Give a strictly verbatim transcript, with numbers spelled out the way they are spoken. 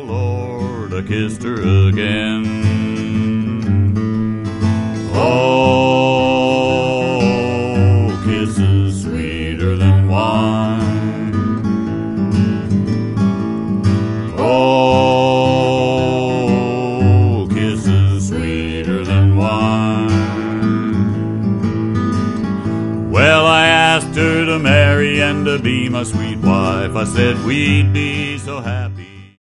Lord, I kissed her again. Oh, kisses sweeter than wine. Oh, kisses sweeter than wine. Well, I asked her to marry and to be my sweet wife. I said we'd be so happy.